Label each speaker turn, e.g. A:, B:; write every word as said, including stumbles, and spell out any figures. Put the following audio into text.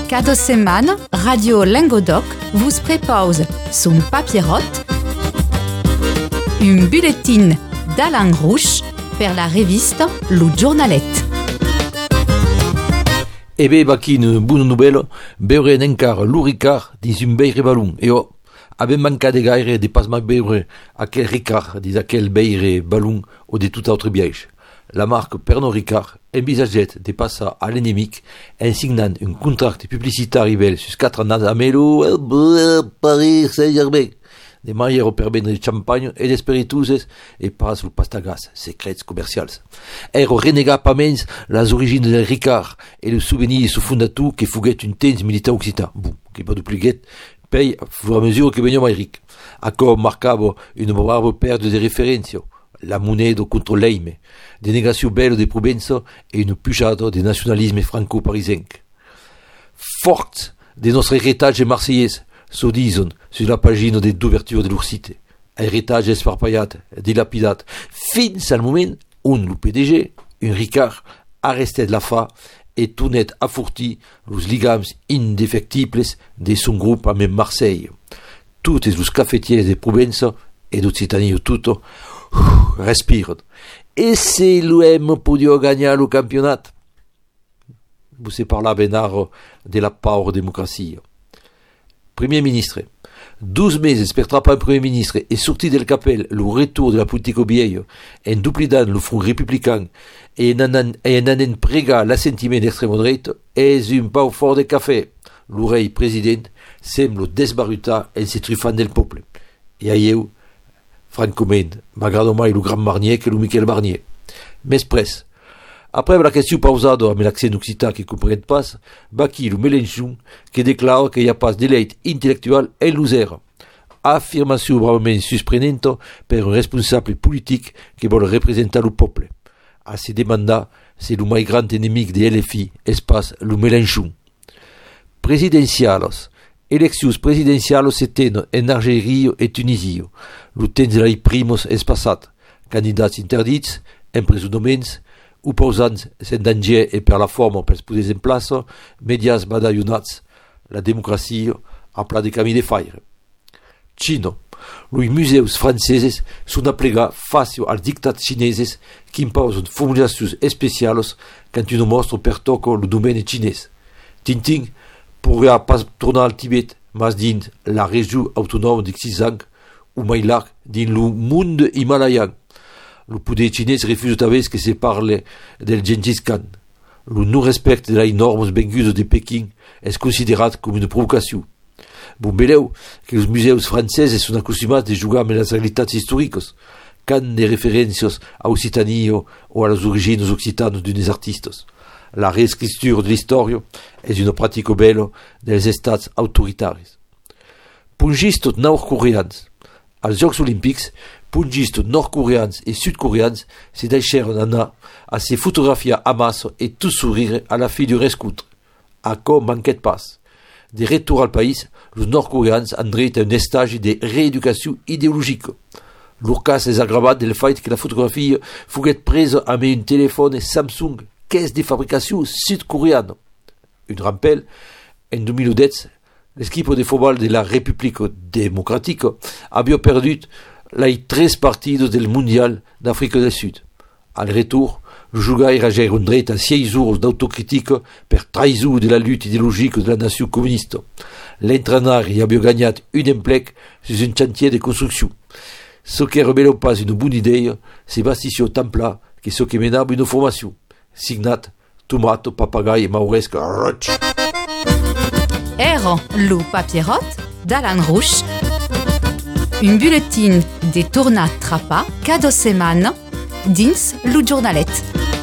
A: Cada setmana, Radio Languedoc vous propose son papierote, un bulletin d'Alain Rouch per la revista Lo Giornalet.
B: E bé, baqui une bonne nouvelle, beurren encara lo Ricard dins un beire balon. E oh, avem mancat de gaire de pas mai beure aquel Ricard dins aquel beire balon o de tout autre biaix. La marque Pernod Ricard envisaget de passar a l'enemic en signant un contracte publicitari vel sus quatre ans a Melo, Paris, Saint-Germain, de manière per vendre champagne et d'espirituses et pas lo pastagas, secrets comercials. Ero renegat pas mens las origines del Ricard et le souvenir de su fondateur que fuguet un temps militar occitan, bon, que pas dupliguet, pei a fur a mesure que veniam mai ric. Accor marcava une barbe perte de référència, la monnaie contre l'Eime, des négations belles de Provença et une pujade de nationalisme franco-parisenc. Forte de notre héritage marseillais, so dison sur la pagine d'ouverture de leur site. Héritage esparpallat, dilapidat, fins al moment où le P D G, un Ricard, arresté de la fa et tout net affourti los ligams indéfectibles de son groupe à même Marseille. Toutes les cafetiers de Provença et d'Occitanie tout respirent. Et si l'U M podia gagner le championnat? Vous se parla Benard de la pauvre démocratie. Premier ministre. douze meses per trapar un premier ministre et sorti del capel le retour de la politique vieille, en duplidant le front républicain et en anant prega l'assentiment d'extrême droite, és un pau fort de café. L'oreille président semble desbarutar en se truffant del peuple. Et aieu, francament, m'agrada mai le grand Marnier que le Michel Barnier. Mes pres. Après la question pausada avec l'accent occitan qui ne comprend pas, baqui le Mélenchon qui déclare qu'il n'y a pas d'élite intellectuelle en l'usère. Affirmation bravement surprenante per un responsable politique qui veut représenter le peuple. À se demander, c'est le plus grand ennemi de L F I, espace le Mélenchon. Présidentiales. Eleccions présidentiales s'étaient en Algérie et Tunisie. Le temps de la primos és passat. Candidats interdits, empresonaments, ou pausants en danger et per la forme per posar en place, médias badaillonats, la démocratie a plat de camí de faire. Chino. Los museus franceses són aplegats face als dictats xineses qui imposen formulacions especials quand un mostre per toco le domaine xinès. Tintin pourra pas tornar al Tibet, mas dins la région autonome de Xizang, ou mai larg dins le monde himalayan. Le poder xinès refuse també que se parle del Gengis Khan. Le non-respect de les normes vengudes de Pékin és considerat com una provocació. Bon veleu que els museus franceses són acostumats de jugar amb les realitats històriques, quand de referències a Occitania o a les origines occitanes d'unes artistes. La reescriptura de l'història és una pràctica bella dels estats autoritaris. Pungistes nord-coreans. Als Jocs Olímpics, pungistes nord-coreans et sud-coreans se deixaren anar a se fotografiar a massa et tous sourire à la fi du rescutre. Accor manquet pas. De retour al país, los nord-coreans han dret a un estage de reeducació ideològica. Leur cas és agravat del fet que la fotografia foguet presa amb un telèfon Samsung que és de fabricació sud-coreana. Un rappel, en deux mille dix, l'equipe de futbol de la República Democrática havia perdut les tres partidos del Mundial d'Àfrica del Sud. Al retour, le jugaire ageix un dret a sis jours d'autocrítica per traïció de la lutte ideològica de la nació comunista. L'entreneur hi havia guanyat un emplec sur un chantier de construcció. Ce que revela pas une bonne idea, Sebastião Templar, que ce que menava une formació. Signat Tomato Papagai Mauresca Roch.
A: Era lo papierote d'Alain Rouch, un bulletin de tornat trapa cada setmana dins Lo Giornalet.